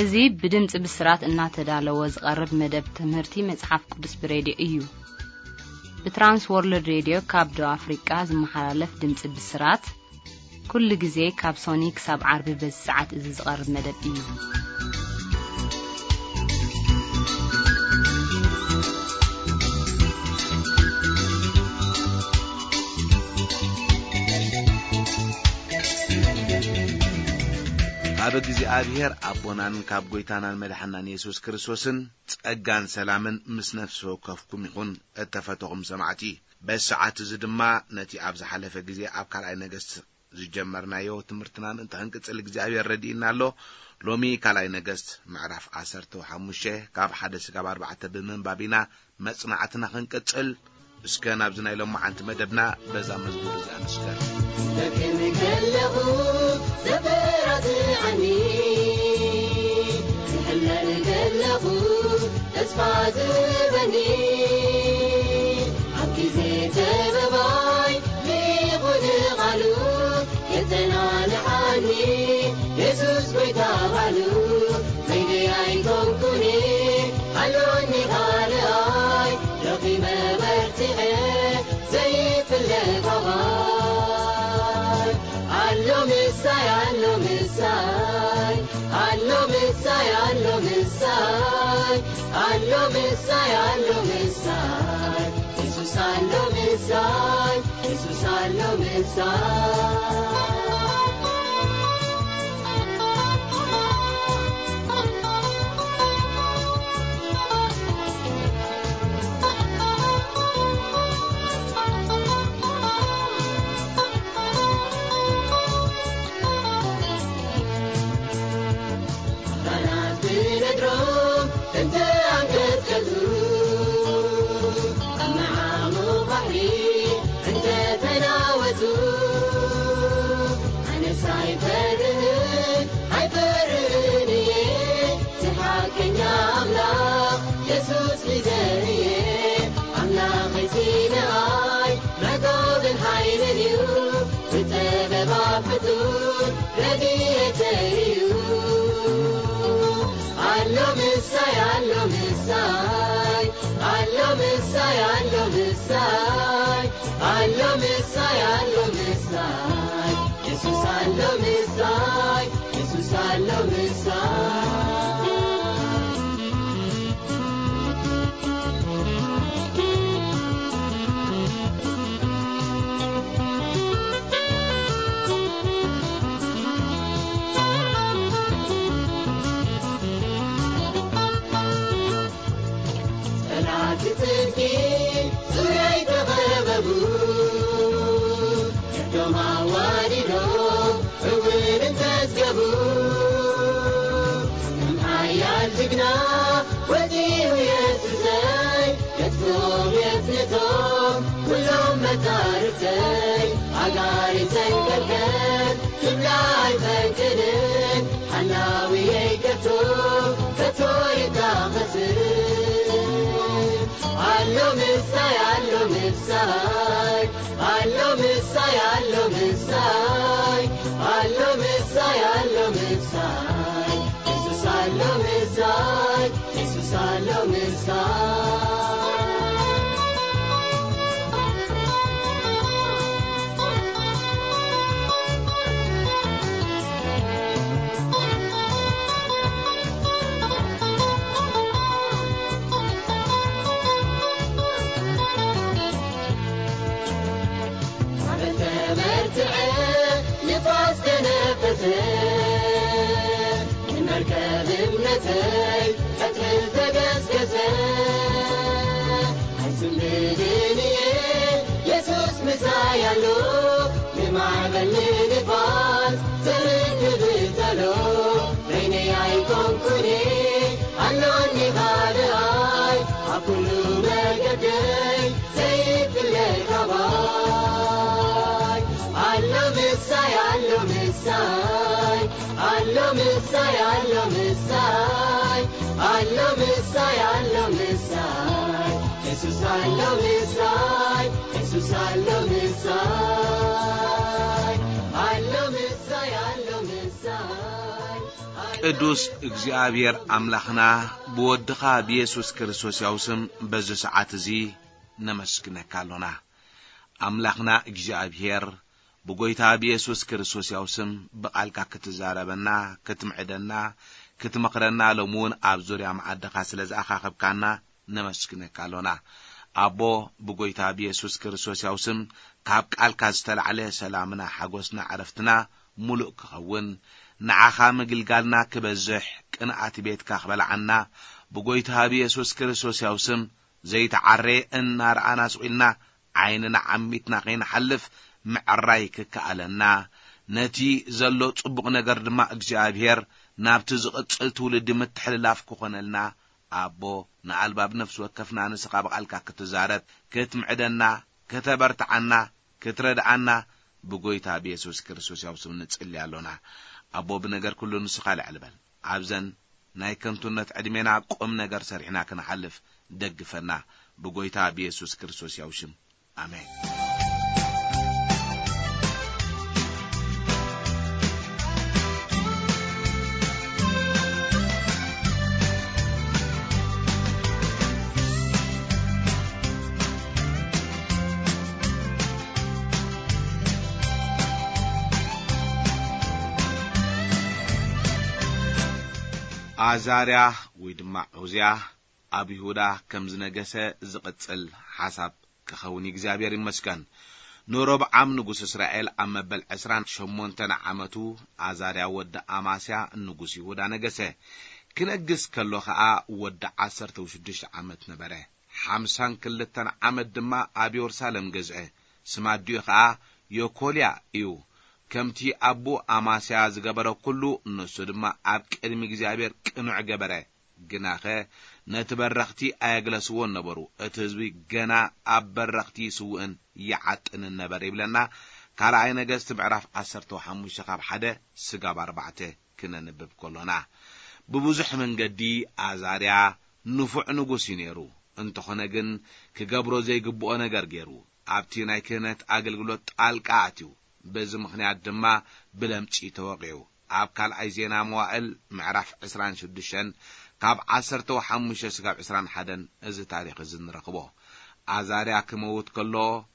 እዙي بدمጽ بسرات እናተዳለወ ዝቀርብ መደብ ትምህርቲ መጽሐፍ ቅዱስ ብሬዲዮ እዩ በትራንስ ወርልድ ሬዲዮ ካብ ዶ አፍሪካ ዝመሓላለፍ ድምጽ ብስራት ኩሉ ጊዜ ካብ ሶኒክ ሳብ ዓርቢ በሰዓት እዚ ዝቀርብ መደብ እዩ አብ እግዚአብሔር አቦናን ካብ ጎይታናን መድኃናን ኢየሱስ ክርስቶስን ጸጋን ሰላምን ምስ ነፍስ ወከፍኩም ይኹን እተፈተኹም ሰማዕቲ በሰዓት እዚ ድማ ነቲ ኣብ ዝሓለፈ ጊዜ ኣብ ካልኣይ ነገሥት ዝጀመርናዮ ትምህርትናን እንተንቅጽል እግዚአብሔር ረዲኢናሎ ሎሚ ካልኣይ ነገሥት ምዕራፍ 15 ካብ 1-4 ብምንባቢና መጽናዕትና ክንቀጽል እስከ ናብ ዝናይሎም ማዓንቲ መደብና በዛ መዝሙር እዚ ኣንስተን لكن كله زبرت عني حلل كله أسفاد بني عبد زيت بباي ليغد غلو يتنال عني يسوس بيتابلو بيني عيكم كوني علوني غالي رقيم برتعي زي في اللقباي Allo Messiah, Allo Messiah, Allo Messiah, Allo Messiah, Allo Messiah, Allo Messiah, Jesus Allo Messiah, Jesus Allo Messiah. Allo Messiah, Allo Messiah, Allo Messiah, Allo Messiah, Allo Messiah, Allo Messiah, Jesus Allo Messiah, Jesus Allo Messiah. Allo Messiah, Allo Messiah, Allo Messiah, Allo Messiah, Allo Messiah, Allo Messiah, Jesus Allo Messiah, Jesus Allo Messiah. Allo Messiah, Allo Messiah, Allo Messiah, Allo Messiah, Jesus Allo Messiah, Jesus Allo Messiah, Allo Messiah, Allo Messiah, ቅዱስ እግዚአብሔር አምላኽና በወድኻ በኢየሱስ ክርስቶስ ያውስም በዚህ ሰዓት እዚ ነመስግነካለና አምላኽና እግዚአብሔር በጎይታ በኢየሱስ ክርስቶስ ያውስም በቃልካ ክትዛረበና ክትምዕደና ክትመክረና ለሙን ኣብ ዙርያ ማዕደኻ ስለዝኣኻኽብካና ነመስግነካለና አቦ በጎይታ በኢየሱስ ክርስቶስ ያውስም ካብ ቃልካ ዝተላዕለ ሰላምና ሓጎስና ዓረፍትና ሙሉእ ክኸውን ንዓኻ ምግልጋልና ክበዝሕ ቅንኣት ቤትካ ክበልዓና በጎይታ በኢየሱስ ክርስቶስ ያውስም ዘይተዓረ እናርኣና ስኢልና ዓይንና ዓሚትና ከይንሓልፍ ምዕራይ ክከኣለና ነቲ ዘሎ ጽቡቕ ነገር ድማ እግዚአብሔር ናብቲ ዝቕጽል ትውልድ ምትሕልላፍ ክኾነልና አቦ ንኣልባብ ነፍስ ወከፍና ንስኻ በቃልካ ክትዛረብ ክትምዕደና ከተበርትዓና ክትረድዓና በጎይታ በኢየሱስ ክርስቶስ ያውስም ንጽልያለና አቦ በነገር ኩሉ ንስኻ ልዕልበል ኣብዘን ናይ ከንቱነት ዕድሜና ቆም ነገር ሰርሕና ክንሓልፍ ደግፈና በጎይታ በኢየሱስ ክርስቶስ ያውስም አሜን አዛርያ ወይድማ ዑዝያ ኣብ ይሁዳ ከም ዝነገሰ ዝቅጽል ሓሳብ ክኸውን እግዚአብሔር ይመስገን ኖሮብዓም ንጉስ እስራኤል ኣብ መበል 28 ዓመቱ አዛርያ ወዲ አማስያ ንጉስ ይሁዳ ነገሰ ክነግስ ከሎ ከዓ ወዲ 16 ዓመት ነበረ 52 ዓመት ድማ ኣብ ኢየሩሳሌም ገዝአ ስማድዩ ከዓ የኮልያ እዩ ከምቲ አቡ አማስያ ዝገበረ ኩሉ ንሱ ድማ ኣብ ቅድሚ እግዚአብሔር ቅኑዕ ገበረ ግናኸ ነትበረኽቲ ኣያግለስዎ ነበሩ እቲ ህዝቢ ገና ኣብ በረኽቲ ስውእን ይዓጥን ነበር ይብለና ካልኣይ ነገሥት ምዕራፍ 15 ካብ 1 ስጋብ 4 ክነንብብ ከሎና ብብዙሕ መንገዲ አዛርያ ንፉዕ ንጉስ ነይሩ እንተኾነ ግን ክገብሮ ዘይግብኦ ነገር ገይሩ ኣብቲ ናይ ክህነት ኣገልግሎት ጣልቃ ኣትዩ በዚ ምኽንያት ድማ ብለምጪ ተወቂዑ ኣብ ካልኣይ ዜና መዋዕል ምዕራፍ 26 ካብ 15 ስጋብ 21 እዚ ታሪኽ እዚ ንረኽቦ አዛርያ ክመውት ከሎ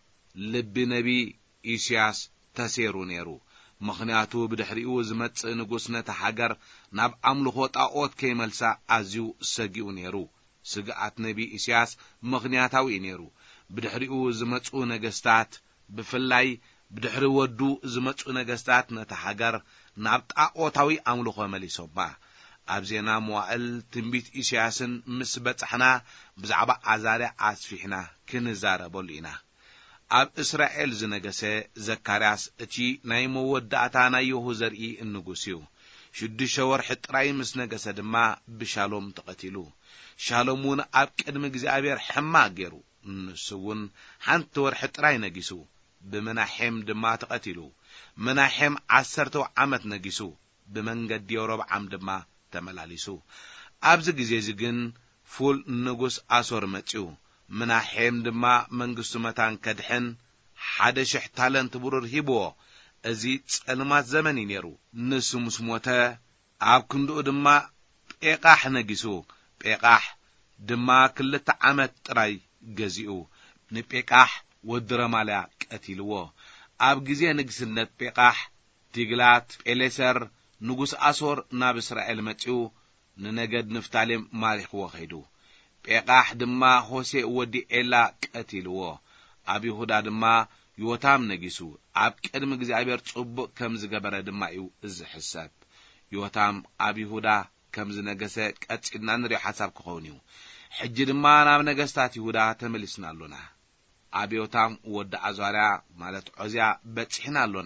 ልቢ ነቢ ኢሳያስ ተሰይሩ ነይሩ ምኽንያቱ ብድሕሪኡ ዝመጽእ ንጉስ ነታ ሃገር ናብ ኣምልኾ ጣዖት ከይመልሳ ኣዝዩ ሰጊኡ ነይሩ ስግኣት ነቢ ኢሳያስ ምኽንያታዊ ነይሩ ብድሕሪኡ ዝመጹ ነገስታት ብፍላይ ብድሕሪ ወዱ ዝመጹ ነገስታት ነታ ሃገር ናብ ጣዖታዊ ኣምልኾ መሊሶማ ኣብ ዜና መዋዕል ትንቢት ኢሳያስን ምስ በጽሕና ብዛዕባ አዛርያ ኣስፊሕና ክንዛረበሉ ኢና ኣብ እስራኤል ዝነገሰ ዘካርያስ እቲ ናይ መወዳእታ ናይ የሁ ዘርኢ ንጉስ እዩ 6 ወርሒ ጥራይ ምስ ነገሰ ድማ ብሻሎም ተቐቲሉ ሻሎም እውን ኣብ ቅድሚ እግዚአብሔር ሕማቅ ገይሩ ንሱ እውን ሓንቲ ወርሒ ጥራይ ነጊሱ በመናሔም ድማ ተቐቲሉ መናሔም 10 ዓመት ነጊሱ በመንገዲ ሮብዓም ድማ ተመላሊሱ ኣብዚ ግዜ ግን ፉል ንጉስ አሶር መጽኡ መናሔም ድማ መንግስቱ መታን ከድሕን 1000 ታለንት ብሩር ሂብዎ እዚ ጸልማት ዘመን ነይሩ ንሱ ምስ ሞተ ኣብ ክንዱኡ ድማ ጴቃሕ ነጊሱ ጴቃሕ ድማ 2 ዓመት ጥራይ ገዚኡ ንጴቃሕ ወድረማልያ ቀቲልዎ ኣብ ግዜ ንግስነት ጴቃሕ ቲግላት ጴሌሰር ንጉስ አሶር ናብ እስራኤል መጽኡ ንነገድ ንፍታሌም ማሪኽዎ ኸይዱ ጴቃሕ ድማ ሆሴ ወዲ ኤላ ቀቲልዎ ኣብ ይሁዳ ድማ ዮታም ነጊሱ ኣብ ቅድሚ እግዚአብሔር ጽቡቕ ከም ዝገበረ ድማ እዩ ዝሕሰብ ዮታም ኣብ ይሁዳ ከም ዝነገሰ ቀጽልና ንሪኦ ሓሳብ ክኸውን እዩ ሕጂ ድማ ናብ ነገስታት ይሁዳ ተመሊስና ኣሎና ኣብ ዮታም ወዲ አዛርያ ማለት ዑዝያ በጽሕና ኣሎና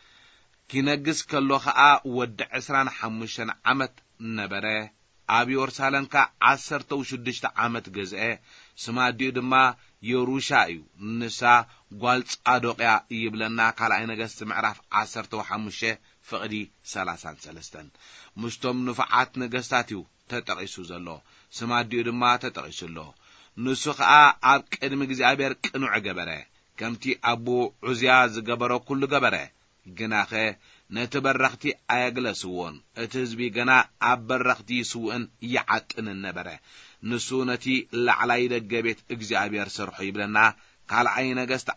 ኪነግስ ከሎ ከዓ ወዲ 25 ዓመት ነበረ ኣብ ኢየሩሳሌም 16 ዓመት ገዝአ ስማድዩ ድማ የሩሻ እዩ ንሳ ጓል ጻዶቅያ ይብለና ካልኣይ ነገሥት ምዕራፍ 15 ፍቕዲ 33 ምስቶም ንፍዓት ነገስታት እዩ ተጠቂሱ ዘሎ ስማድዩ ድማ ተጠቂሱሎ ንሱ ከዓ ኣብ ቅድሚ እግዚአብሔር ቅኑዕ ገበረ ከምቲ ኣቦ ዑዝያ ዝገበሮ ኩሉ ገበረ ግናኸ ነትበረኽቲ ኣየግለስዎን እቲ ህዝቢ ገና ኣብ በረኽቲ ይስውእን ይዓጥን ነበረ ንሱ ነቲ ላዕላይ ደገ ቤት እግዚአብሔር ሰርሖ ይብለና ካልኣይ ነገሥት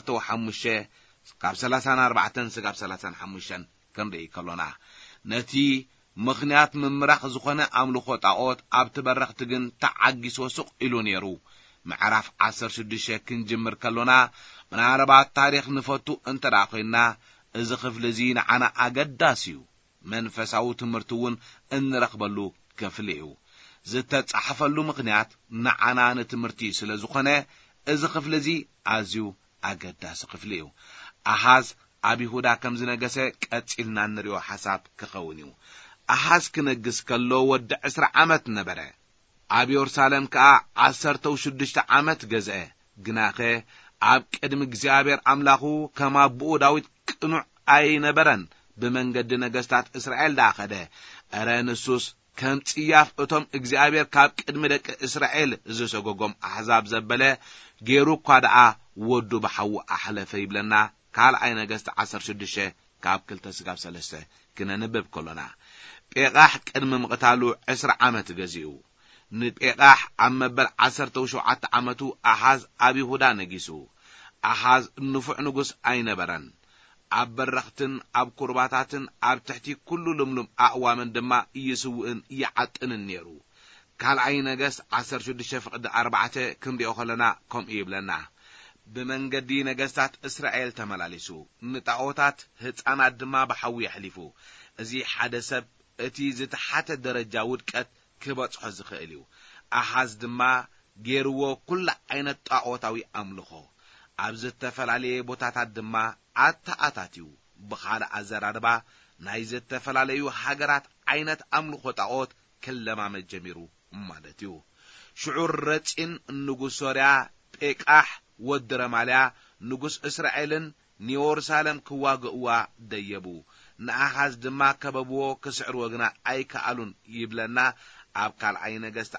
15 ካብ 34 እስካብ 35 ክንርኢ ከሎና ነቲ ምኽንያት ምምራኽ ዝኾነ ኣምልኾ ጣዖት ኣብቲ በረኽቲ ግን ተዓጊሶ ሱቕ ኢሉ ነይሩ ምዕራፍ 16 ክንጅምር ከሎና ምናልባት ታሪኽ ንፈቱ እንተዳ ኮይና እዚ ክፍሊ እዚ ንዓና ኣገዳሲ እዩ መንፈሳዊ ትምህርቲ እውን እንረኽበሉ ክፍሊ እዩ ዝተጻሕፈሉ ምኽንያት ንዓና ንትምህርቲ ስለ ዝኾነ እዚ ክፍሊ እዚ ኣዝዩ ኣገዳሲ ክፍሊ እዩ ኣሃዝ ኣብ ይሁዳ ከም ዝነገሰ ቀፂልና ንሪኦ ሓሳብ ክኸውን እዩ ኣሃዝ ክነግስ ከሎ ወዲ 10 ዓመት ነበረ ኣብ ኢየሩሳሌም ከዓ 16 ዓመት ገዝአ ግናኸ ኣብ ቅድሚ እግዚአብሔር ኣምላኹ ከም ኣቦኡ ዳዊት ቅኑዕ ኣይነበረን ብመንገዲ ነገሥታት እስራኤል ዳኸደ ኣረ ንሱስ ከም ጽያፍ እቶም እግዚአብሔር ካብ ቅድሚ ደቂ እስራኤል ዝሰጎጎም ኣሕዛብ ዘበለ ገይሩ እኳ ደኣ ወዱ ብሓዊ ኣሕለፈ ይብለና ካልኣይ ነገሥት 16 ካብ 2-3 ክነንብብ ከሎና ጴቃሕ ቅድሚ ምቕታሉ 10 ዓመት ገዚኡ ንጴቃሕ ኣብ መበል 17 ዓመቱ ኣሃዝ ኣብ ይሁዳ ነጊሱ ኣሃዝ ንፉዕ ንጉስ ኣይነበረን ኣብ በረኽትን ኣብ ቁርባታትን ኣብ ትሕቲ ኩሉ ልምሉም ኣእዋምን ድማ ይስውእን ይዓጥንን ነይሩ ካልኣይ ነገሥት 16:4 ክንሪኦ ከለና ከምኡ ይብለና ብመንገዲ ነገሥታት እስራኤል ተመላሊሱ ንጣዖታት ህፃናት ድማ ብሓዊ ይሕሊፉ እዚ ሓደ ሰብ እቲ ዝተሓተ ደረጃ ውድቀት ክበጽሖ ዝኽእል እዩ ኣሃዝ ድማ ገይርዎ ኩሉ ዓይነት ጣዖታዊ ኣምልኾ ኣብ ዝተፈላለየ ቦታታት ድማ ኣታኣታትዩ ብኻልእ ኣዘራርባ ናይ ዝተፈላለዩ ሃገራት ዓይነት ኣምልኾ ጣዖት ክለማመድ ጀሚሩ ማለት እዩ ሽዑር ረጺን ንጉስ ሶርያ ጴቃሕ ወዲ ረማልያ ንጉስ እስራኤልን ንኢየሩሳሌም ክዋግእዋ ደየቡ ንኣሃዝ ድማ ከበብዎ ክስዕርዎ ግና ኣይከኣሉን ይብለና ኣብ ካልኣይ ነገሥት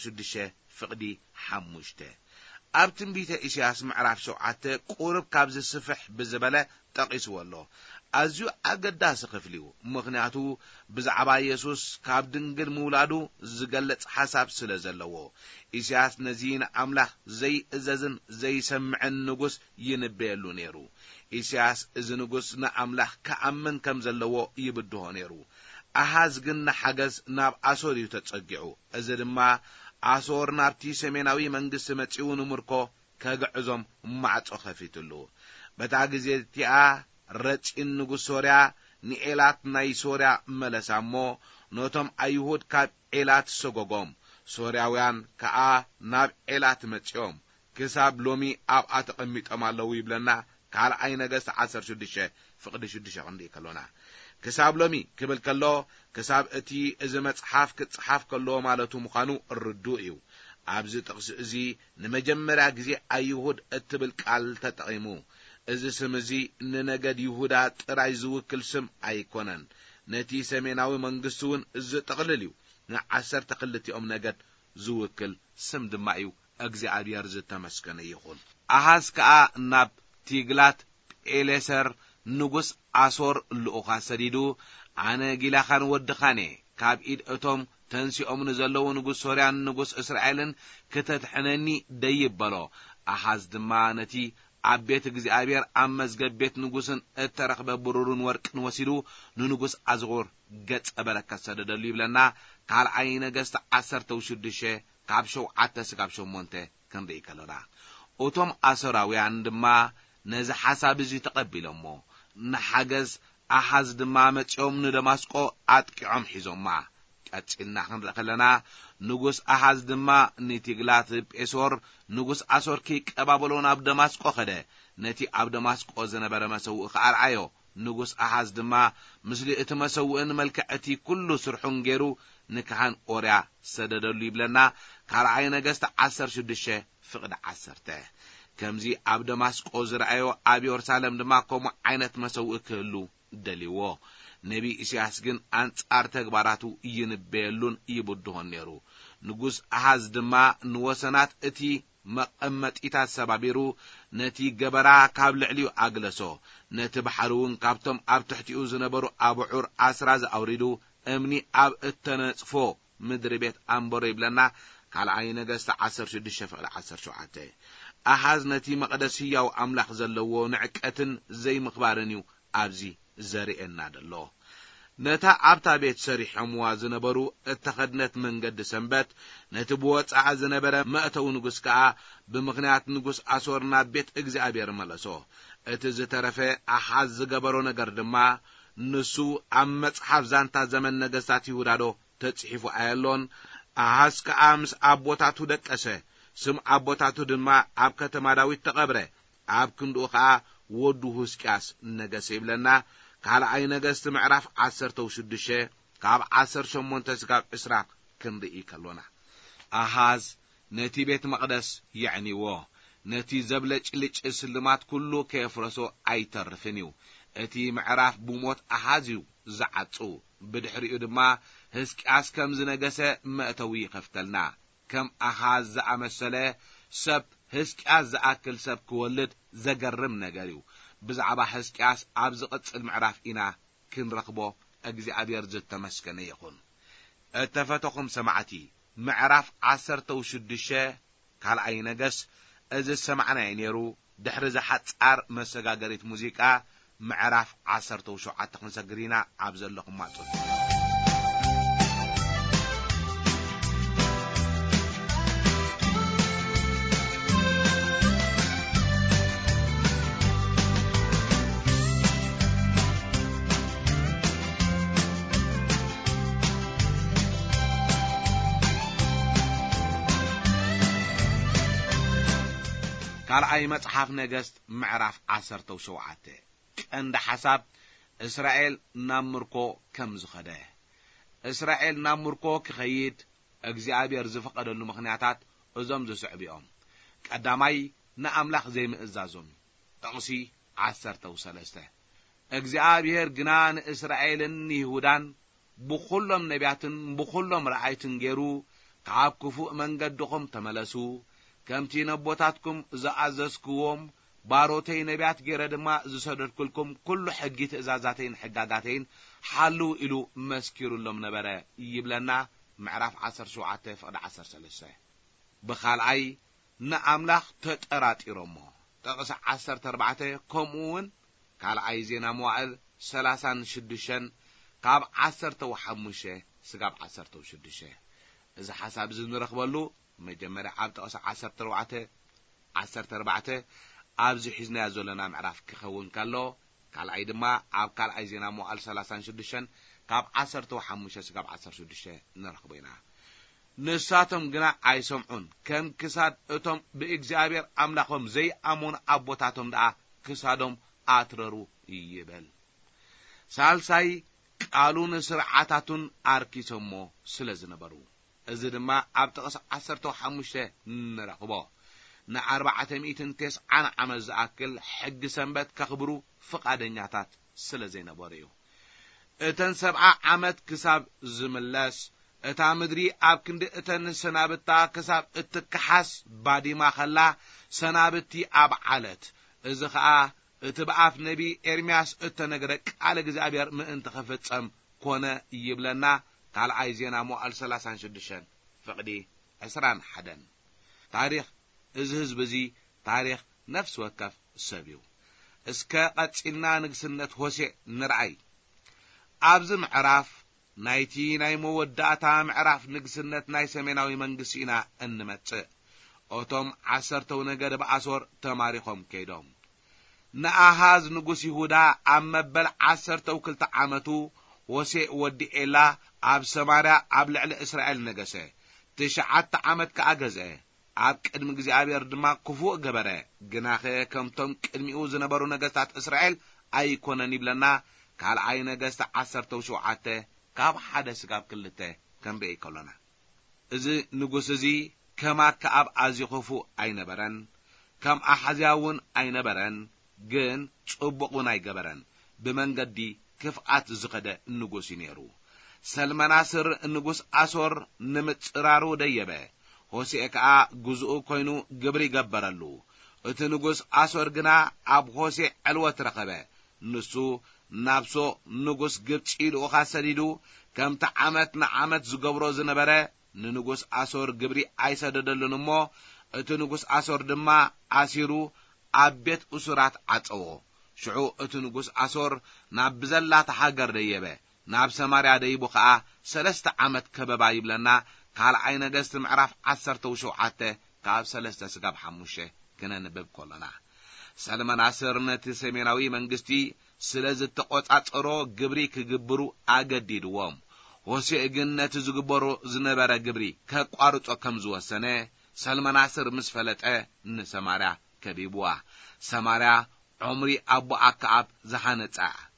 16:5 ኣብ ትንቢተ ኢሳይያስ ምዕራፍ 7 ቁርብ ካብ ዝስፍሕ ብዝበለ ጠቂስዎ ኣሎ ኣዝዩ ኣገዳሲ ክፍሊ እዩ ምኽንያቱ ብዛዕባ ኢየሱስ ካብ ድንግል ምውላዱ ዝገለጽ ሓሳብ ስለ ዘለዎ ኢሳይያስ ነዚ ንኣምላኽ ዘይእዘዝን ዘይሰምዕን ንጉስ ይንበየሉ ነይሩ ኢሳይያስ እዚ ንጉስ ንኣምላኽ ከኣምን ከም ዘለዎ ይብድሆ ነይሩ ኣሃዝ ግን ንሓገዝ ናብ ኣሶር እዩ ተጸጊዑ እዚ ድማ ኣሶር ናብቲ ሰሜናዊ መንግስቲ መጺኡ ንምርኮ ከግዕዞም ማዕጾ ከፊትሉ በታ ግዜ እቲኣ ረጺን ንጉስ ሶርያ ንኤላት ናይ ሶርያ መለሳ እሞ ነቶም ኣይሁድ ካብ ኤላት ሰጎጎም ሶርያውያን ከዓ ናብ ኤላት መጺኦም ክሳብ ሎሚ ኣብኣ ተቐሚጦም ኣለዉ ይብለና ካልኣይ ነገሥት 16:6 ክንርኢ ከሎና ክሳብ ሎሚ ክብል ከሎ ክሳብ እቲ እዚ መጽሓፍ ክጽሓፍ ከሎ ማለቱ ምዃኑ ርዱእ እዩ ኣብዚ ጥቕሲ እዚ ንመጀመርያ ግዜ ኣይሁድ እትብል ቃል ተጠቒሙ እዚ ስም እዚ ንነገድ ይሁዳ ጥራይ ዝውክል ስም ኣይኮነን ነቲ ሰሜናዊ መንግስቲ እውን ዝጠቕልል እዩ ን12 ነገድ ዝውክል ስም ድማ እዩ እግዚአብሔር ዝተመስገነ ይኹን ኣሃዝ ከዓ ናብ ቲግላት ጴሌሰር ንጉስ ኣሶር ልኡኻ ሰዲዱ ኣነ ጊላኻን ወድኻኔ ካብ ኢድ እቶም ተንሲኦም ንዘለዉ ንጉስ ሶርያን ንጉስ እስራኤልን ከተትሕነኒ ደይበሎ ኣሃዝ ድማ ነቲ ኣብ ቤት እግዚአብሔር ኣብ መዝገብ ቤት ንጉስን እተረኽበ ብሩርን ወርቅን ወሲዱ ንንጉስ ኣዝغር ገጸ በረከት ሰደደሉ ይብለና ካልኣይ ነገሥት 16 ካብ 7 እስካብ 8 ክንርኢ ከለና እቶም ኣሶራውያን ድማ ነዚ ሓሳብ እዚ ተቐቢሎሞ ንሓገዝ ኣሃዝ ድማ መጺኦም ንደማስቆ ኣጥቂዖም ሒዞማ ቀጽልና ክንርኢ ከለና ንጉስ ኣሃዝ ድማ ንቲግላት ጴሶር ንጉስ ኣሶር ከይቀባበሎ ናብ ደማስቆ ኸደ ነቲ ኣብ ደማስቆ ዝነበረ መሰውእ ከኣርዓዮ ንጉስ ኣሃዝ ድማ ምስሊ እቲ መሰውእን መልክዕቲ ኩሉ ስርሑን ገይሩ ንካህን ኦርያ ሰደደሉ ይብለና ካልኣይ ነገሥት 16:10 ከምዚ ኣብ ደማስቆ ዝረአዮ ኣብ ኢየሩሳሌም ድማ ከምኡ ዓይነት መሰውእ ክህሉ ደሊዎ ነቢ ኢሳይያስ ግን አንጻር ተግባራቱ ይንበየሉን ይብድሆን ነይሩ ንጉስ ኣሃዝ ድማ ንወሰናት እቲ መቐመጢታት ሰባቢሩ نتي جبرا كاب لعليو أجلسو نتي بحرون كابتم أب تحتيو زنبرو أبعور أسراز أوريدو أمني أب التنصفو مدري بيت أمبري بلنا كالعي نجست 16 فقل 17 أحاز نتي مقدسي أو أملاح زلو نعكتن زي مخبارنيو أبزي زريئنا دلو نتا أبتا بيت سريح أموازن برو اتخدنت من قد سنبت نتبوت أعزن برا مأتو نقص كعا بمغنيات نقص أسورنا بيت اجزي أبير ملسو اتز ترفي أحاز قبرو نقردما نسو أمت حفزانتا زمن نقصاتي ودادو تتحفو آيالون أحاز كأمس أبوتاتو دكسه سم أبوتاتو دما أب كتماداويت تقبره أب كندوخا ودو هسكاس نقسيب لنا قال أي نجست معرف 16 كاب 18 كاب إسراء كندئي كلونا أهاز نتي بيت مقدس يعني نتي زبلج لج السلمات كله كيف رسو أي ترفنيو اتي معرف بموت أهازيو زعطو بدحريو دما هسك أسكم زنجسة مأتوي خفتلنا كم أهاز زعمسله سب هسك أزأكل سب كولد زجرم نجاريو بزعبا حسكاس عبز قدس المعراف إنا كن رقبو أجزي عبير زد تمسكن يخون اتفتقم سمعتي معراف 16 كال أي نجس إذا سمعنا ينيرو دحرز حتسار مسجاجريت موسيقى معراف 17 تقنسجرينا عبز لكم ماتون قال أي مصحف نجست معرف 17 عند حساب إسرائيل نامركو كم زخده إسرائيل نامركو كخيد أجزابير زفقد له مخنياتات أزم زسعبيهم قدامي نأملخ زي مئزازم تقصي 13 أجزابير جنان إسرائيل يهودان بخلهم نبياتن بخلهم رعايتن جيرو كعب كفوء من قدهم تملسو كمتي نبوتاتكم زعززكوهم باروتي نبيات جردما زسدركلكم كل حقيت ازازاتين حقاقاتين حلو إلو مسكيرو لهم نبرا يبلنا معرف 17 فقد 13 بخالعي نأملاخ تترات إرمو تقص 14 كمون كالعي زينا موعل 36 كاب 15 سقاب 16 إذا حساب زين رخبلو مجمرة عبد أص 14 أبزي حزنا زولنا معرف كخون كله كالعي دما عب كالعي زينا موعل 36 كاب 15 سقاب 16 نرخبينا نساتهم جنا عيسمعون كم كساد أتم بإجزابير أملاكهم زي أمون أبوتاتهم دا كسادهم أتررو يبل سالساي قالوا نسرعاتاتون أركيسمو سلزنا برو إذا ما أبتقص 15 نرخبه ن409 عمز أكل حق سنبت كخبرو فقادنياتات سلزنا بريو اتن 7 عمد كساب زملاس اتا مدري اب كند اتن سنابتا كساب اتكحس بادي ما خلا سنابتي اب علت اذا خا اتبعف نبي ارمياس اتنغرق على እግዚአብሔር ምን ተፈጸም ኮነ ይብለና قال عايزينا موال 36 فقدي 21 تاريخ ازهز بزي تاريخ نفس وكف سبيو اسكا قصينا نغسنت هوسي نرعي ابز معراف نايتي ناي موداتا معراف نغسنت ناي سميناوي منغسينا انمص اوتوم 10 ነገደ በአሶር ተማሪኾም ከይዶም نأهاز نقص يهودا أما بل 12 عامتو وسي ودي إلا أب سمارا أب لعل إسرائيل نقصه 9 عامت كأجزه أب كدم جزء دما كفوء جبره جناخه كم تم كدميو زنبرو نقصات إسرائيل أي كون نبلنا قال أي نقص 17 كاب حدث كاب كلته كم بأي كلنا إذا نقص زي كما كأب أزي خفوء أي نبرن كم أحزاون أي نبرن جن صبقون أي جبران بمنجدي كفعات زقدة النجوس ينيرو سلماناسر النجوس أسور نمت رارو ديبه هوسي أكا جزء كينو جبري جبرالو እቲ ንጉስ አሶር ግና ኣብ ሆሴ ዕልወት ረኸበ ንሱ ናብሶ ንጉስ ግብጽ ልኡኻ ሰዲዱ ከምቲ ዓመት ንዓመት ዝገብሮ ዝነበረ ንንጉስ አሶር ግብሪ ኣይሰደደሉን እሞ እቲ ንጉስ አሶር ድማ አሲሩ ኣብ ቤት ኡሱራት ዓጸዎ ሽዑ እቲ ንጉስ አሶር ናብ ብዘላታ ሃገር ደየበ ናብ ሰማርያ ደይቡ ከዓ 3 ዓመት ከበባ ይብለና ካልኣይ ነገሥት ምዕራፍ 17 ካብ 3-5 ክነንብብ ኮለና ሰልመናስር ነቲ ሰሜናዊ መንግስቲ ስለዝተቆጻጸሮ ግብሪ ክግብሩ አገዲድዎም ሆሴዕ ግን ነቲ ዝግበሩ ዝነበረ ግብሪ ከቋርጾ ከም ዝወሰነ ሰልመናስር ምስ ፈለጠ ንሰማርያ ከቢብዋ ሰማርያ ዑምሪ አቦ አክዓብ ዝሃነጻ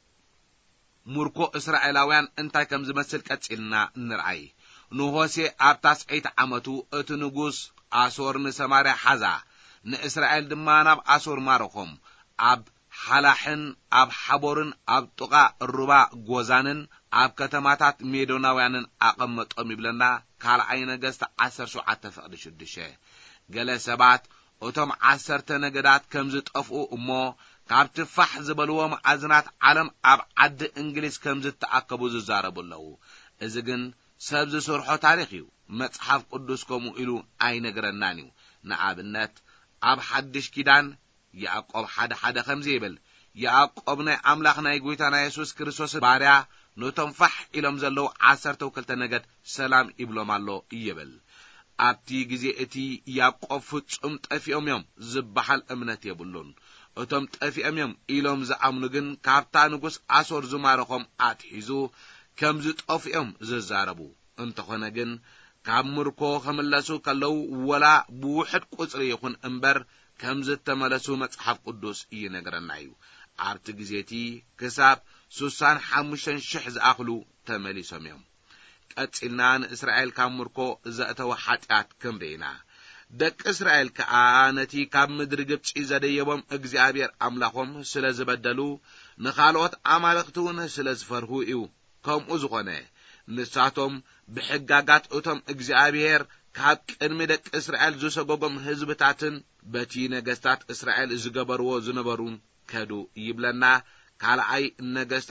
ሙርኮ እስራኤላውያን እንታይ ከም ዝመስል ቀጽልና ንርአይ ንሆሴዕ ኣብ ታስዒት ዓመቱ እቲ ንጉስ አሶር ንሰማርያ ሓዛ ንእስራኤል ድማ ናብ አሶር ማረኾም ኣብ ሓላሕን ኣብ ሓቦርን ኣብ ጥቓ ሩባ ጎዛንን ኣብ ከተማታት ሜዶናውያንን ኣቐመጦም ይብለና ካልኣይ ነገሥት 17:6 ገለ ሰባት እቶም 10 ነገዳት ከም ዝጠፍኡ እሞ ካብ ትፋሕ ዝበልዎም ኣዝናት ዓለም ኣብ ዓዲ እንግሊዝ ከም ዝተኣከቡ ዝዛረቡ ኣለዉ እዚ ግን ሰብ ዝሰርሖ ታሪኽ እዩ መጽሓፍ ቅዱስ ከምኡ ኢሉ ኣይነግረናን እዩ ንኣብነት ኣብ ሓድሽ ኪዳን ያዕቆብ 1:1 ከምዚ ይብል ያዕቆብ ናይ ኣምላኽ ናይ ጌታና ኢየሱስ ክርስቶስ ባርያ ነቶም ፋሕ ኢሎም ዘለዉ 12 ነገድ ሰላም ይብሎም ኣሎ ይብል ኣብቲ ግዜ እቲ ያዕቆብ ፍጹም ጠፊኦም እዮም ዝበሃል እምነት የብሉን እቶም ጠፊኦም እዮም ኢሎም ዝኣምኑ ግን ካብታ ንጉስ አሶር ዝማረኾም ኣትሒዙ ከም ዝጠፊኦም ዝዛረቡ እንተኾነ ግን ካብ ምርኮ ከመለሱ ከለው ወላ ብውሕድ ቁጽሪ ይኹን እምበር ከም ዝተመለሱ መጽሓፍ ቅዱስ ይነግረና እዩ ኣብቲ ግዜቲ ክሳብ 65,000 ዝኣኽሉ ተመሊሶም እዮም ቀጽልና ንእስራኤል ካብ ምርኮ ዘእተወ ኃጢአት ከምደይና ደቂ እስራኤል ከዓ ነቲ ካብ ምድሪ ግብጽ ዘደየቦም እግዚአብሔር አምላኾም ስለ ዝበደሉ ንኻልኦት ኣማልኽቱን ስለ ዝፈርሁ እዩ ከምኡ ዝኾነ ንሳቶም ብሕጋጋት እቶም እግዚአብሔር ካብ ቅድሚ ደቂ እስራኤል ዝሰጎጎም ህዝብታትን በቲ ነገሥታት እስራኤል ዝገበርዎ ዝነበሩን ከዱ ይብለና ካልኣይ ነገሥት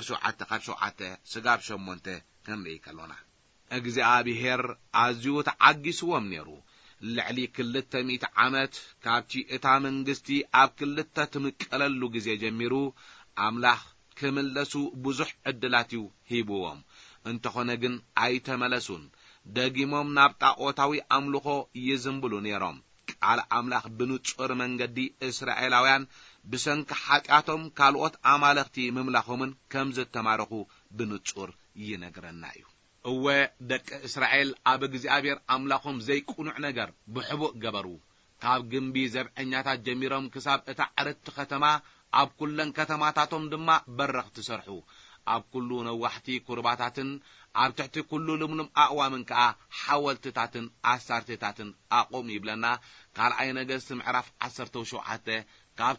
17:7-8 ክንርኢ ከሎና እግዚአብሔር ኣዝዩ ተዓጊስዎም ነይሩ ልዕሊ 200 ዓመት ካብቲ እታ መንግስቲ ኣብ 2 ትምቀለሉ ግዜ ጀሚሩ ኣምላኽ ክምለሱ ብዙሕ ዕድላት ሂብዎም እንተኾነ ግን ኣይተመለሱን ደጊሞም ናብ ጣዖታዊ ኣምልኾ ይዝምብሉ ነይሮም ቃል ኣምላኽ ብንጹር መንገዲ እስራኤላውያን ብሰንኪ ኃጢአቶም ካልኦት ኣማልኽቲ ምምላኾምን ከም ዝተማረኹ ብንጹር ይነግረና እዩ እወ ደቂ እስራኤል ኣብ እግዚአብሔር ኣምላኾም ዘይቁኑዕ ነገር ብሕቡእ ገበሩ ካብ ግንቢ ዘብዐኛታት ጀሚሮም ክሳብ እታ ዓረቲ ከተማ ኣብ ኩለን ከተማታቶም ድማ በረኽቲ ሰርሑ ኣብ ኩሉ ነዋሕቲ ኩርባታትን ኣብ ትሕቲ ኩሉ ልምሉም ኣእዋምን ከዓ ሓወልትታትን ኣሳርትታትን ኣቆም ይብለና ካልኣይ ነገሥት ምዕራፍ 17 ካብ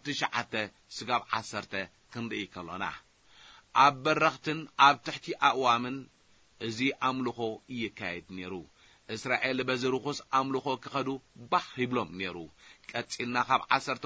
9-10 ክንርኢ ከሎና ኣብ በረኽትን ኣብ ትሕቲ ኣእዋምን እዚ ኣምልኾ ይካየድ ነይሩ እስራኤል በዝርኹስ ኣምልኾ ክኸዱ ባህ ይብሎም ነይሩ ቀጽልና ካብ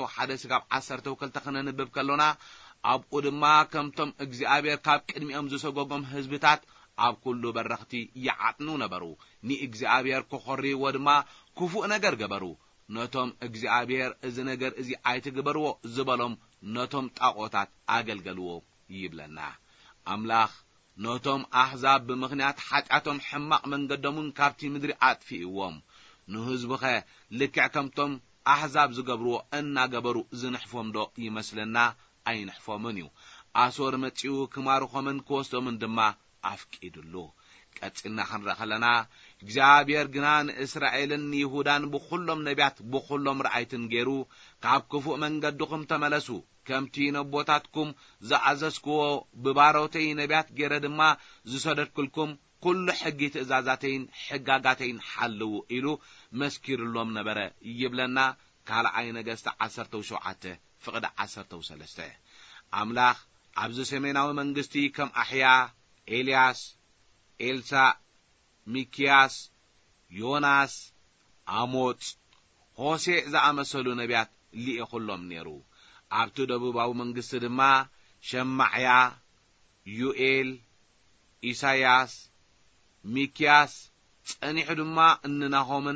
11-12 ክነንብብ ከሎና ኣብኡ ድማ ከምቶም እግዚአብሔር ካብ ቅድሚኦም ዝሰጎጎም ህዝብታት ኣብ ኩሉ በረኽቲ ይዓጥኑ ነበሩ ንእግዚአብሔር ክኾርይዎ ድማ ክፉእ ነገር ገበሩ ነቶም እግዚአብሔር እዚ ነገር እዚ ኣይትግበርዎ ዝበሎም ነቶም ጣዖታት ኣገልገልዎ ይብለና ኣምላኽ ነቶም ኣሕዛብ ብምኽንያት ኃጢአቶም ሕማቕ መንገዶምን ካብቲ ምድሪ ኣጥፊእዎም ንህዝቡኸ ልክዕ ከምቶም ኣሕዛብ ዝገብርዎ እናገበሩ ዝንሕፎም ዶ ይመስለና ኣይንሕፎምን እዩ አሶር መጺኡ ክማርኾምን ክወስዶምን ድማ ኣፍቂዱሉ ቀጽልና ክንረኸለና እግዚአብሔር ግና ንእስራኤልን ይሁዳን ብኹሎም ነቢያት ብኹሎም ረአይትን ገይሩ ካብ ክፉእ መንገድኩም ተመለሱ ከምቲ ነቦታትኩም ዝኣዘዝክዎ ብባሮተይ ነቢያት ገይረ ድማ ዝሰደድክልኩም ኩሉ ሕጊ ትእዛዛተይን ሕጋጋተይን ሓልው ኢሉ መስኪርሎም ነበረ ይብለና ካልኣይ ነገሥት 17:13 ኣምላኽ ኣብዚ ሰሜናዊ መንግስቲ ከም ኣሕያ ኤልያስ ኤልሳዕ ሚክያስ ዮናስ ኣሞጽ ሆሴዕ ዝኣመሰሉ ነቢያት ሊኢኹሎም ነይሩ ኣብቲ ደቡባዊ መንግስቲ ድማ ሸማዕያ ዩኤል ኢሳያስ ሚክያስ ጸኒሑ ድማ እንናሆምን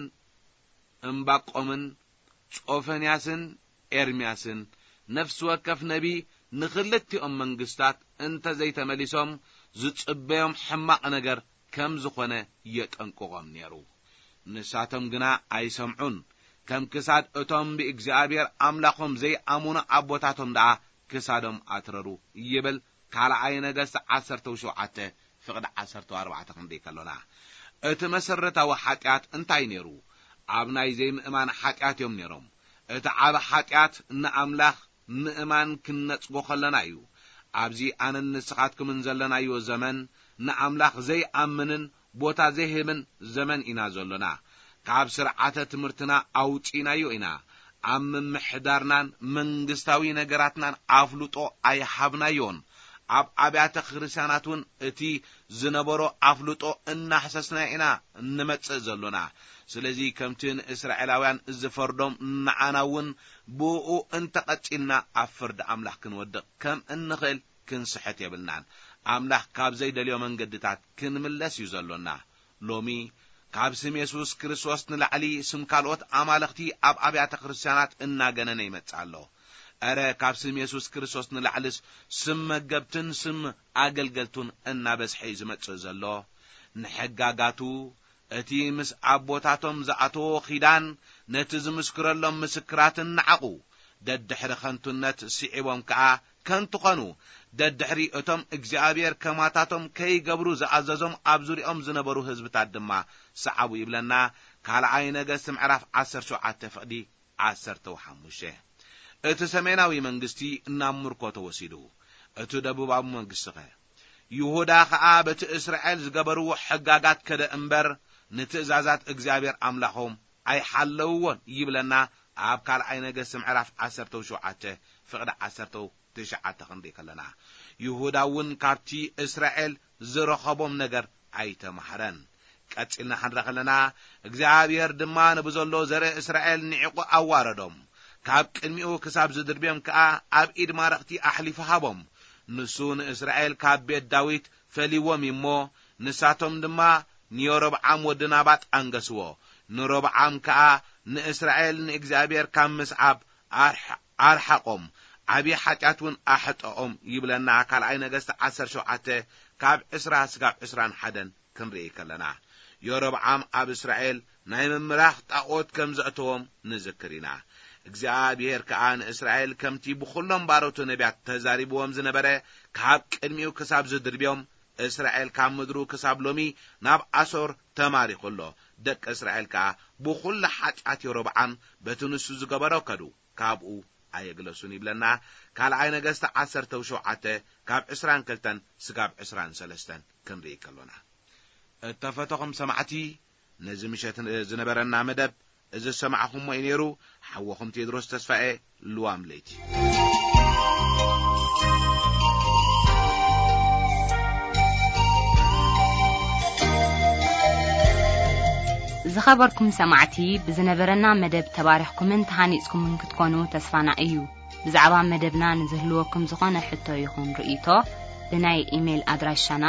እምባቆምን ጾፈንያስን ኤርምያስን ነፍስ ወከፍ ነቢ ንኽልቲኦም መንግስታት እንተ ዘይተመሊሶም ዝጽበዮም ሕማቕ ነገር ከም ዝኾነ የጠንቅቖም ነይሩ ንሳቶም ግና ኣይሰምዑን ከም ክሳድ እቶም ብእግዚአብሔር ኣምላኾም ዘይኣምኑ ኣቦታቶም ደኣ ክሳዶም ኣትረሩ ይብል ካልኣይ ነገሥት 17 ፍቕዲ 14 ክንደይ ከሎና እቲ መሰረታዊ ኃጢአት እንታይ ነይሩ ኣብ ናይ ዘይምእማን ኃጢአት እዮም ነይሮም እቲ ዓብ ኃጢአት ንኣምላኽ ምእማን ክንነጽጎ ኸለና እዩ ኣብዚ ኣነ ንስኻትኩምን ዘለናዮ ዘመን ንኣምላኽ ዘይኣምንን ቦታ ዘይህብን ዘመን ኢና ዘሎና ካብ ስርዓተ ትምህርትና ኣውጪናዮ ኢና ኣብ ምምሕዳርናን መንግስታዊ ነገራትናን ኣፍልጦ ኣይሃብናዮን ኣብ ኣብያተ ክርስቲያናትን እቲ ዝነበሮ ኣፍልጦ እናሕሰስና ኢና እንመጽእ ዘሎና ስለዚ ከምቲ እስራኤላውያን ዝፈርዶም ንዓናውን ብኡ እንተቐጪልና ኣብ ፍርዲ ኣምላኽ ክንወድቕ ከም እንኽእል ክንስሕት የብልናን ኣምላኽ ካብ ዘይደልዮ መንገድታት ክንምለስ እዩ ዘሎና ሎሚ ካብ ስም ኢየሱስ ክርስቶስ ንላዕሊ ስም ካልኦት ኣማልኽቲ ኣብ ኣብያተ ክርስቲያናት እናገነነ ይመጽእ ኣሎ ኣረ ካብ ስም ኢየሱስ ክርስቶስ ንላዕሊስ ስም መገብትን ስም ኣገልገልቱን እናበዝሐ ዝመጽእ ዘሎ ንሕጋጋቱ እቲ ምስ ኣቦታቶም ዝኣተዎ ኺዳን ነቲ ዝምስክረሎም ምስክራትን ንዓቑ ደድሕሪ ኸንቱነት ስዒቦም ከዓ ከንቱ ኾኑ ደድሕሪ እቶም እግዚአብሔር ከማታቶም ከይገብሩ ዝኣዘዞም ኣብ ዙርያኦም ዝነበሩ ህዝብታት ድማ ሰዓቡ ይብለና ካልኣይ ነገሥት ምዕራፍ 17 ፍቕዲ 15 እቲ ሰሜናዊ መንግስቲ ናብ ምርኮ ተወሲዱ እቲ ደቡባዊ መንግስቲ ኸ ይሁዳ ከዓ በቲ እስራኤል ዝገበርዎ ሕጋጋት ከደ እምበር ንትእዛዛት እግዚአብሔር ኣምላኾም ኣይሓለውዎን ይብለና ኣብ ካልኣይ ነገሥት ምዕራፍ 17 ፍቕዲ 19 ክንደይ ከለና ይሁዳውን ካብቲ እስራኤል ዝረኸቦም ነገር ኣይተማህረን ቀጽልና ሓንረኸለና እግዚአብሔር ድማ ንብዘሎ ዘረ እስራኤል ንዕቁ ኣዋረዶም ካብ ቅድሚኡ ክሳብ ዝድርብዮም ከዓ ኣብ ኢድ ማረኽቲ ኣሕሊፉ ሃቦም ንሱ ንእስራኤል ካብ ቤት ዳዊት ፈሊዎም እሞ ንሳቶም ድማ ንዮሮብዓም ወዲ ናባጥ አንገስዎ ንሮብዓም ከዓ ንእስራኤል ንእግዚአብሔር ካብ ምስዓብ ኣርሐቆም ዓብዪ ኃጢአትን ኣሕጠኦም ይብለና ካልኣይ ነገሥት 17 ካብ 20 እስካብ 21 ክንርኢ ከለና ዮሮብዓም ኣብ እስራኤል ናይ መምራኽ ጣዖት ከም ዘእተዎም ንዝክር ኢና እግዚአብሔር ከዓ ንእስራኤል ከምቲ ብኹሎም ባሮቱ ነቢያት ተዛሪብዎም ዝነበረ ካብ ቅድሚኡ ክሳብ ዝድርብዮም እስራኤል ካብ ምድሩ ክሳብ ሎሚ ናብ ኣሶር ተማሪኹሎ ደቂ እስራኤል ከዓ ብኹሉ ኃጢአት ዮሮብዓም በቲ ንሱ ዝገበሮ ከዱ ካብኡ ኣየግለሱን ይብለና ካልኣይ ነገሥት 17 ካብ 22 እስካብ 23 ክንርኢ ከሎና እተፈተኹም ሰማዕቲ ነዚ ምሸት ዝነበረና መደብ እዚ ሰማዕኹም ወይ ነይሩ ሓወኹም ቴድሮስ ተስፋኤ ልዋም ለይቲ ዝኸበርኩም ሰማዕቲ ብዝነበረና መደብ ተባሪኽኩምን ተሃኒጽኩምን ክትኮኑ ተስፋና እዩ ብዛዕባ መደብና ንዝህልወኩም ዝኾነ ሕቶ ይኹን ርእይቶ ብናይ ኢሜል ኣድራሻና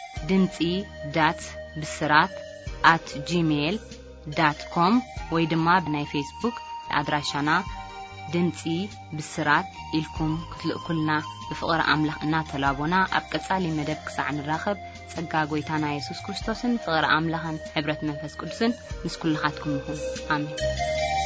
dimci.bisrat@gmail.com ወይ ድማ ብናይ ፌስቡክ ኣድራሻና ድምፂ ብስራት ኢልኩም ክትልእኩልና ብፍቕሪ ኣምላኽ እናተላቦና ኣብ ቀጻሊ መደብ ክሳዕ ንራኸብ ጸጋ ጎይታና ኢየሱስ ክርስቶስን ፍቕሪ ኣምላኽን ሕብረት መንፈስ ቅዱስን ምስ ኩልኻትኩም ይኹን ኣሜን